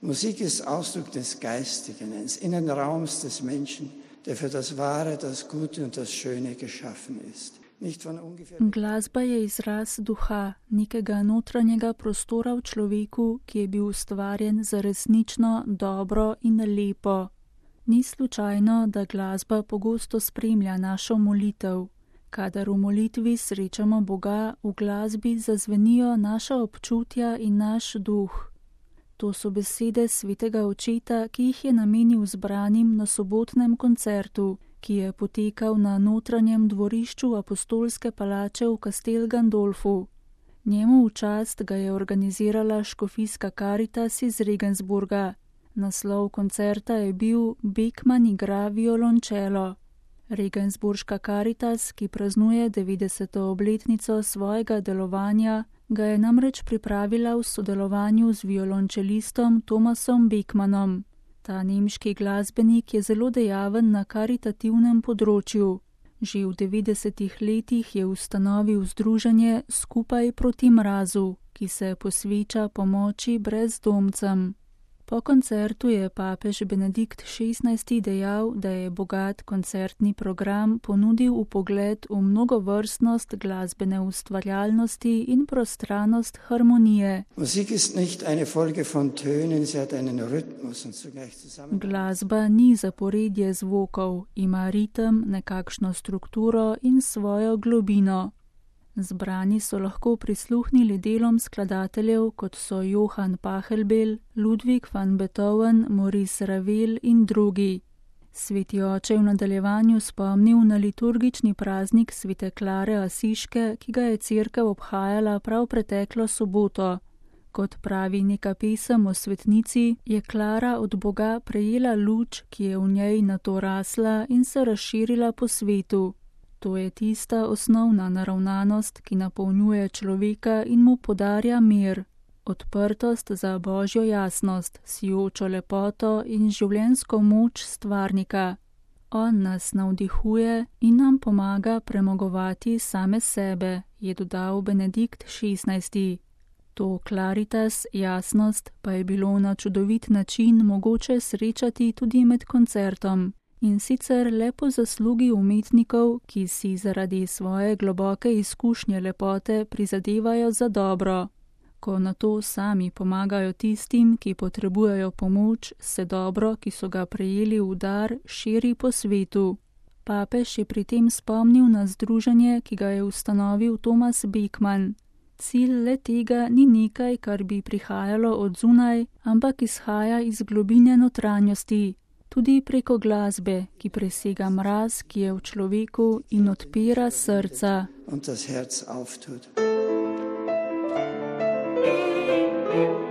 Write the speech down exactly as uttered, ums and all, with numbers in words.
Musik ist Ausdruck des Geistigen, eines Innenraums des Menschen, der für das Wahre, das Gute und das Schöne geschaffen ist. Glasba je izraz duha, nekega notranjega prostora v človeku, ki je bil ustvarjen za resnično, dobro in lepo. Ni slučajno, da glasba pogosto spremlja našo molitev. Kadar v molitvi srečamo Boga, v glasbi zazvenijo naša občutja in naš duh. To so besede svetega očeta, ki jih je namenil zbranim na sobotnem koncertu, ki je potekal na notranjem dvorišču apostolske palače v Castel Gandolfu. Njemu v čast ga je organizirala škofijska Karitas iz Regensburga. Naslov koncerta je bil Beckmann igra violončelo. Regensburška Karitas, ki praznuje devetdeseto obletnico svojega delovanja, ga je namreč pripravila v sodelovanju z violončelistom Thomasom Beckmannom. Ta nemški glasbenik je zelo dejaven na karitativnem področju. Že v devetdesetih letih je ustanovil združenje Skupaj proti mrazu, ki se posveča pomoči brezdomcem. Po koncertu je papež Benedikt šestnajsti dejal, da je bogat koncertni program ponudil vpogled v mnogovrstnost glasbene ustvarjalnosti in prostranost harmonije. Glasba ni zaporedje zvokov, ima ritem, nekakšno strukturo in svojo globino. Zbrani so lahko prisluhnili delom skladateljev, kot so Johann Pachelbel, Ludwig van Beethoven, Maurice Ravel in drugi. Sveti oče v nadaljevanju spomnil na liturgični praznik svete Klare Asiške, ki ga je cerkev obhajala prav preteklo soboto. Kot pravi neka pesem o svetnici, je Klara od Boga prejela luč, ki je v njej nato rasla in se razširila po svetu. To je tista osnovna naravnanost, ki napolnjuje človeka in mu podarja mir, odprtost za božjo jasnost, sijočo lepoto in življenjsko moč stvarnika. On nas navdihuje in nam pomaga premagovati same sebe, je dodal Benedikt šestnajsti. To klaritas, jasnost, pa je bilo na čudovit način mogoče srečati tudi med koncertom. In sicer le po zaslugi umetnikov, ki si zaradi svoje globoke izkušnje lepote prizadevajo za dobro. Ko na to sami pomagajo tistim, ki potrebujejo pomoč, se dobro, ki so ga prejeli v dar, širi po svetu. Papež je pri tem spomnil na združenje, ki ga je ustanovil Thomas Beckmann. Cilj le tega ni nekaj, kar bi prihajalo od zunaj, ampak izhaja iz globine notranjosti. Tudi preko glasbe, ki presega mraz, ki je v človeku in odpira srca. Und das Herz auftut.